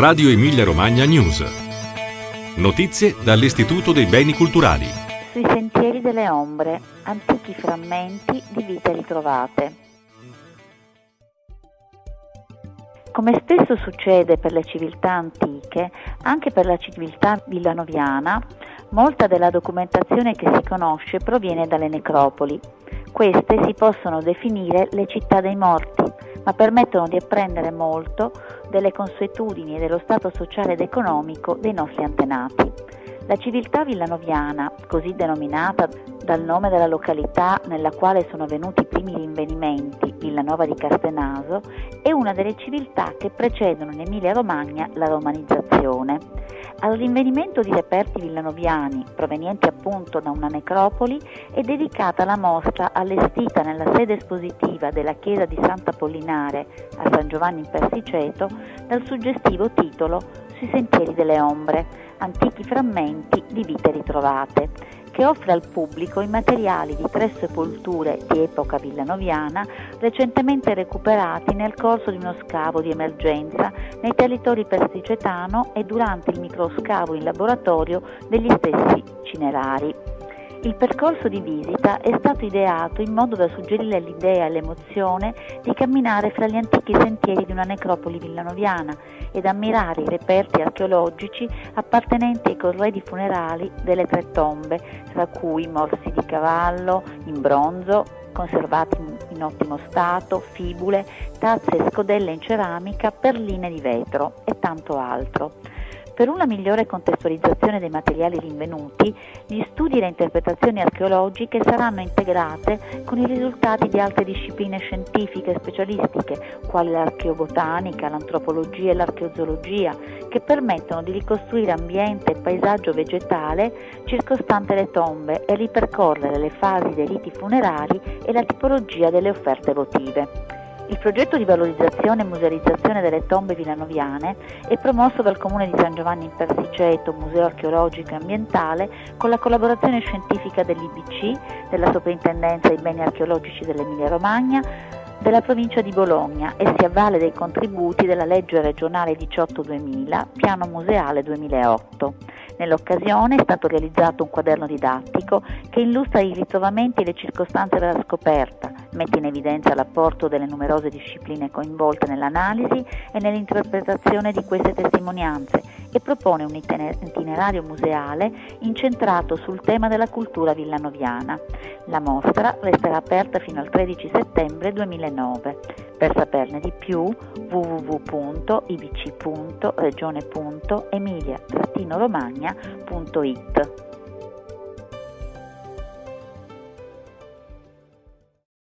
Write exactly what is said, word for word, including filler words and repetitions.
Radio Emilia Romagna News. Notizie dall'Istituto dei Beni Culturali. Sui sentieri delle ombre, antichi frammenti di vite ritrovate. Come spesso succede per le civiltà antiche, anche per la civiltà villanoviana, molta della documentazione che si conosce proviene dalle necropoli. Queste si possono definire le città dei morti, ma permettono di apprendere molto delle consuetudini e dello stato sociale ed economico dei nostri antenati. La civiltà villanoviana, così denominata dal nome della località nella quale sono avvenuti i primi rinvenimenti, Villanova di Castenaso, è una delle civiltà che precedono in Emilia-Romagna la romanizzazione. Al rinvenimento di reperti villanoviani, provenienti appunto da una necropoli, è dedicata la mostra allestita nella sede espositiva della chiesa di Sant'Apollinare a San Giovanni in Persiceto, dal suggestivo titolo Sui sentieri delle ombre, antichi frammenti di vite ritrovate, che offre al pubblico i materiali di tre sepolture di epoca villanoviana recentemente recuperati nel corso di uno scavo di emergenza nei territori persicetano e durante il microscavo in laboratorio degli stessi cinerari. Il percorso di visita è stato ideato in modo da suggerire l'idea e l'emozione di camminare fra gli antichi sentieri di una necropoli villanoviana ed ammirare i reperti archeologici appartenenti ai corredi funerali delle tre tombe, tra cui morsi di cavallo in bronzo, conservati in ottimo stato, fibule, tazze e scodelle in ceramica, perline di vetro e tanto altro. Per una migliore contestualizzazione dei materiali rinvenuti, gli studi e le interpretazioni archeologiche saranno integrate con i risultati di altre discipline scientifiche e specialistiche, quali l'archeobotanica, l'antropologia e l'archeozoologia, che permettono di ricostruire ambiente e paesaggio vegetale circostante le tombe e ripercorrere le fasi dei riti funerari e la tipologia delle offerte votive. Il progetto di valorizzazione e musealizzazione delle tombe villanoviane è promosso dal Comune di San Giovanni in Persiceto, Museo Archeologico e Ambientale, con la collaborazione scientifica dell'I B C, della Soprintendenza dei Beni Archeologici dell'Emilia Romagna, della provincia di Bologna e si avvale dei contributi della legge regionale diciotto duemila, piano museale duemilaotto. Nell'occasione è stato realizzato un quaderno didattico che illustra i ritrovamenti e le circostanze della scoperta, mette in evidenza l'apporto delle numerose discipline coinvolte nell'analisi e nell'interpretazione di queste testimonianze e propone un itinerario museale incentrato sul tema della cultura villanoviana. La mostra resterà aperta fino al tredici settembre duemilanove. Per saperne di più w w w punto i b c punto regione punto emilia romagna punto i t.